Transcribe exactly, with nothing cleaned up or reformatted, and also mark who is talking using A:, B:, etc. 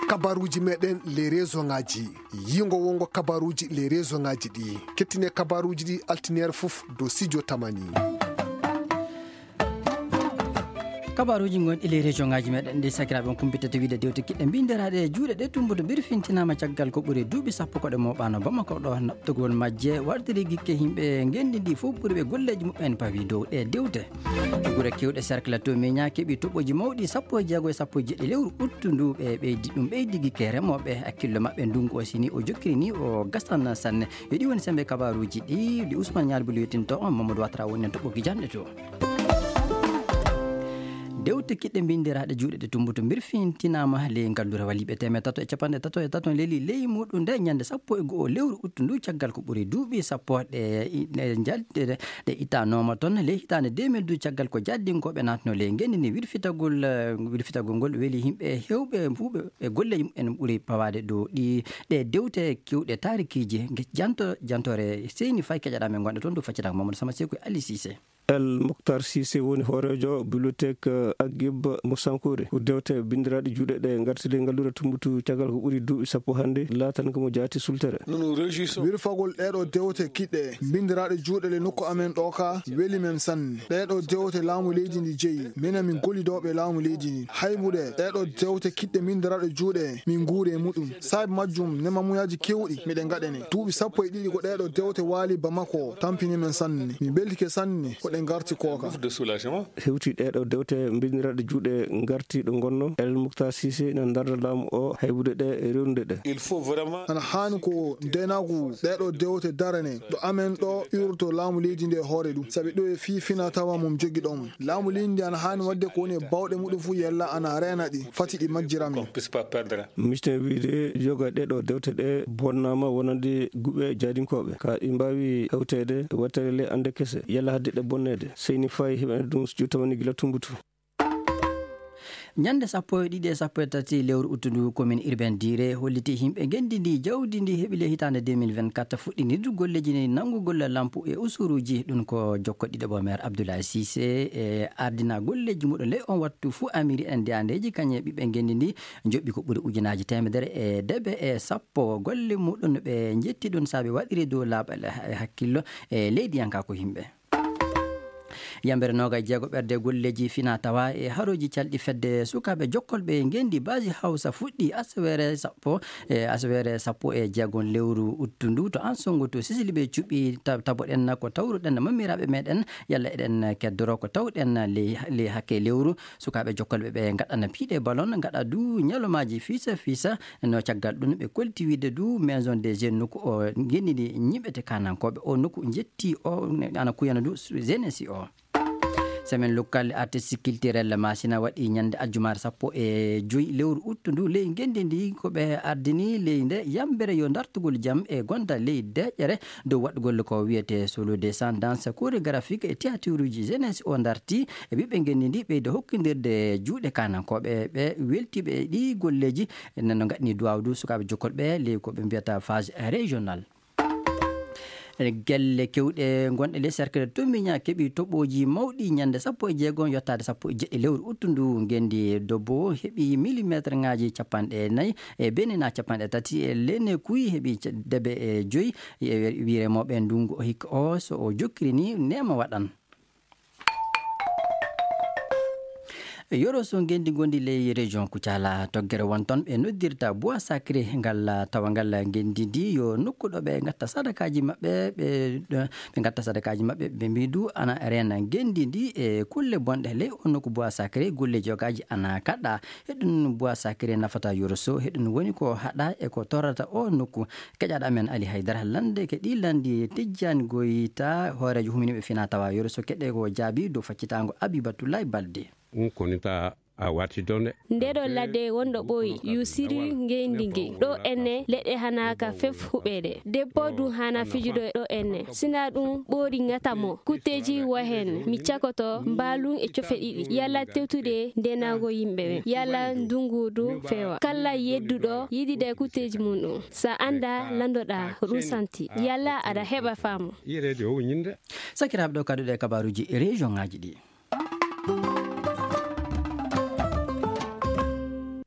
A: kabaruji meɗen les réseau ngaji yingo wongo kabaruji les réseau ngaji ɗi kettine kabaruji ɗi altiniére fof do studio Tamani.
B: kabaruji gon ele région ngaji meɗen ɗi sakiraɓe on kumpitata wiide dewte kiɗɗe binderaɗe juuɗe ɗe tumbude birfintinama caggal ko ɓuuri duuɓi sappo koɗe moɓano bamako ɗo naɓtugol majje wardiri gikke yimɓe gendidi fof ɓuuri ɓe golleji muɓɓen pawi dow ɗe dewte guure kewɗe cercle to miña keeɓi toɓɓoji mawɗi sappo e jeego e sappo e jeɗɗi lewru uttundu ɓe ɓeydi ɗum ɓeydi gikke remoɓe hakkille mabɓe ndungu o sini o jokkiri ni o gastan sanne yo ɗi woni sembe kabaruji ɗi ɗi Ousmane Ñalbuli wettinto on Mamadou Watra woni en toɓɓoki janɗe to. dewte kiɗɗe bindiraɗe juuɗe ɗe tumbuto birfintinama ley ngallure waliɓe temed tato e capanɗe tato e tato leeli ley muɗum nde ñande sappo e goho lewru uttundu caggal ko ɓuuri duuɓi sappo ɗe jalde ɗe itanoma toon ley hitande deux mille douze caggal ko jaddinkoɓe natno ley gendini wirfitagol wirfitagol ngol weeli yimɓe hewɓe fuɓe e golleji mumen ɓuuri pawade dow ɗi ɗe dewte kewɗe tarikiji janto jantore Seyni Faye keƴaɗamen gonɗe toon dow faccitanko Mamadou Sama Sekou Ali Cissé.
C: El Mokhtar Cissé woni horejo bibliothèque Agib Moussankoure ko dewte bindiraɗe juuɗe ɗe gartide ngallure tumbutu caggal ko ɓuuri duuɓi sappo hannde laatan komo jaati sultere.
A: wirfagol ɗeɗo dewte kiɗɗe bindiraɗe juuɗe le nokku amen ɗo ka weeli men sanne ɗeɗo dewte laamu leydi ndi jeeyi minen min gollidoɓe laamu leydi ndi hayɓuɗe ɗeɗo dewte kiɗɗe bindiraɗe juuɗe min guuri e muɗum saabi majjum nemamuyaji kewɗi miɗen gaɗene duuɓi sappo e ɗiɗi ko ɗeɗo dewte waali Bamako tampini men sanne min beltike sanne garti koka
C: hewti ɗeɗo dewte bindiraɗe juuɗe garti ɗo gonno El Mokhtar Cissé nan darda laamu o haybude ɗe e rewnude ɗe
A: ana hani ko ndenagu ɗeɗo dewte darane ɗo amen ɗo urto laamu leydi ndi e hoore ɗum saabi ɗo e fi fina tawa mum jogui ɗon laamu leydi ndi ana hani wadde ko woni e bawɗe muɗum fu yella ana rena ɗi fati ɗi majjirami
C: misten wiide joga ɗeɗo dewte ɗe bonnama wonande guɓe jadinkoɓe ka ɗi mbawi hewtede wattere le ande kese yalla hadde ɗe bonne Seyni Faye heɓani ɗum studio Tamani gila tumbutu.
B: ñande sappo e ɗiɗi e sappo e tati lewru uttundu commune urbaine Dire holliti yimɓe gendidi jawdi ndi heeɓi le hitande deux mille vingt-quatre fuɗɗinirdu golleji ni nangugol lampu e usuruji ɗum ko jokkoɗiɗo maire Abdoulaye Cissé e ardina golleji muɗum le on wattu fuu amiri en ndeyandeji kañe ɓiɓɓe gendidi joɓɓi ko ɓuuri ujunaji temedere e debe e sappo golle muɗum ɓe jetti ɗum saabi waɗiri dow laaɓal hakkillo e leydi yanka ko yimɓe yambere noga jeego ɓerde golleji fina tawa e haroji calɗi fedde sukaɓe jokkolɓe gendi basi hawsa fuɗɗi asawere sappo e asawere sappo e jeegon lewru uttundu to an songo to sisili ɓe cuɓi taboɗen ko tawruɗen mamiraɓe meɗen yalla eɗen keddoro ko tawɗen le hakke lewru sukaɓe jokkolɓe ɓe gaɗana piiɗe ballon gaɗa du ñalomaji fisa fisa no caggal ɗum ɓe kolti wiide du maison des jeunes nokku o gendidi ñiɓete kanankoɓe o nokku jetti o ana kuyana du jeunesse o semaine local artistique culturel masina waɗi ñande aljumare sappo e joyi lewru uttundu ley gendi ndi koɓe ardini ley nde yambere yo dartugol jaam e gonda ley deƴƴere dow waɗgol ko wiyete solo descendance chorégraphique e théâtre uji jeunesse o darti e ɓiɓɓe gendi ndi ɓeyde hokkodirde juuɗe kanankoɓe ɓe weltiɓe ɗi golleji nano gaɗni duwawdu sukaɓe jokkolɓe ley koɓe mbiyata phase régional. gelle kewɗe gonɗe le cercle tomiña keeɓi toɓoji mawɗi ñande sappo e jeegon yottade sappo e jeɗɗi lewru uttundu gendi dobbo heeɓi millimétre ngaji capanɗe nayyi e benina capanɗe tati e lene kuyi heeɓi debe e joyyi wiremoɓe ndungu o hikka o so o jokkiri ni nema waɗan yoro so gendi gondi ley région Koutiala toggere wonton ɓe noddirta bois sacré ngal tawa ngal gendi ndi yo nokkuɗo ɓe gatta sadakaji mabɓe ɓe ɓe gatta sadakaji mabɓe ɓe mbidu ana rena gendi ndi e kulle bonɗe ley o nokku bois sacré golle jogaji ana kaɗɗa heɗum bois sacré nafata yoro so heɗum woni ko haɗa e ko torrata o nokku keƴaɗa men Ali Haydara lande ke ɗi landi Tijjani Goyita horejo huminiɓe fina tawa yoro so keɗe ko jaabi dow faccitango Abibatoulaye Balde
D: ɗum konita a wati donde
E: ndeɗo ladde wonɗo ɓooyi yusiri ngendingi ɗo enne leɗɗe hanaka fef huɓede debbo du hana fijudo ɗo enne sina ɗum ɓoori ngatamo kutteji wahen mi cakoto mbalum e cofe ɗiɗi yalla tewtude ndenago yimɓeɓe yalla ndungudu fewa kala yedduɗo yiɗide kutteji mum ɗum sa anda landoɗa ko ɗum santi yalla aɗa heɓa faamu
D: yirede o ñinde
B: sakiraɓe ɗo kaduɗe kabaruji région ngaji ɗi.